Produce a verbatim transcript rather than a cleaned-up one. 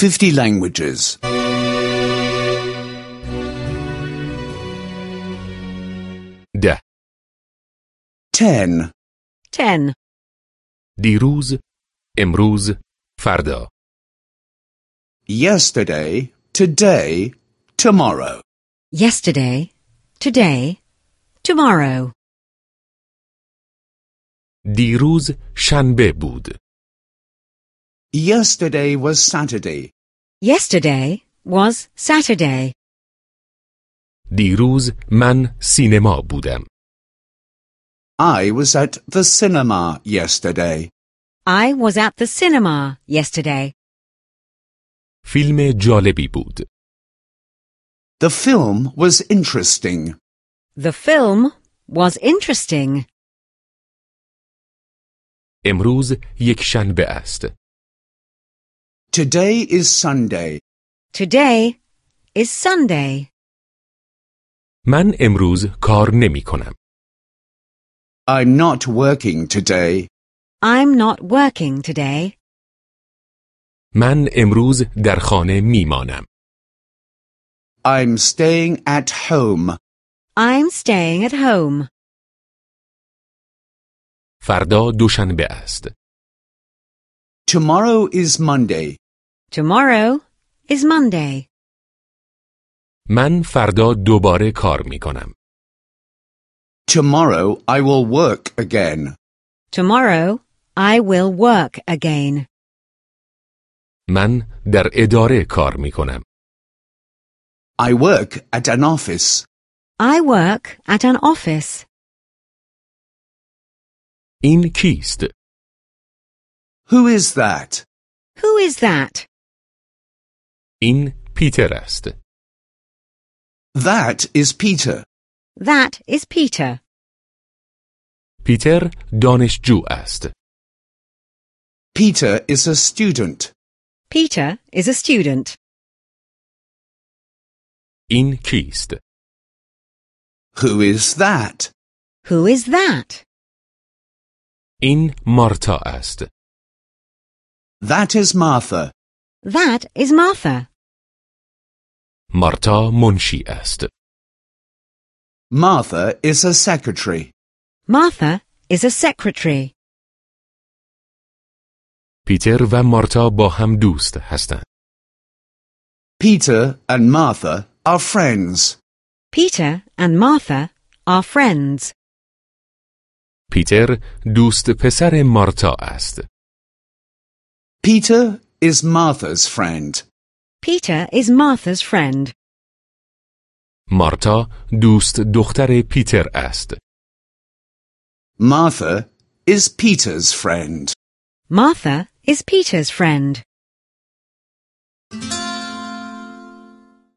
fifty languages. ده. Ten. ten. دیروز، امروز، فردا. Yesterday, today, tomorrow. Yesterday, today, tomorrow. دیروز شنبه بود. Yesterday was Saturday. Yesterday was Saturday. دیروز من سینما بودم. I was at the cinema yesterday. I was at the cinema yesterday. فیلم جالبی بود. The film was interesting. The film was interesting. امروز یک شنبه است. Today is Sunday. Today is Sunday. من امروز کار نمی کنم. I'm not working today. I'm not working today. من امروز در خانه می مانم. I'm staying at home. I'm staying at home. فردا دوشنبه است. Tomorrow is Monday. Tomorrow is Monday. من فردا دوباره کار می کنم. Tomorrow I will work again. Tomorrow I will work again. من در اداره کار می کنم. I work at an office. I work at an office. این کیست؟ Who is that? Who is that? این پیتر است. That is Peter. That is Peter. پیتر دانشجو است. Peter is a student. Peter is a student. این کیست؟ Who is that? Who is that? این مارتا است. That is Martha. That is Martha. مارتا منشی است. Martha is a secretary. Martha is a secretary. پیتر و مارتا با هم دوست هستند. Peter and Martha are friends. Peter and Martha are friends. پیتر دوست پسر مارتا است. Peter is Martha's friend. Peter is Martha's friend. مارتا دوست دختر پیتر است. Martha is Peter's friend. Martha is Peter's friend.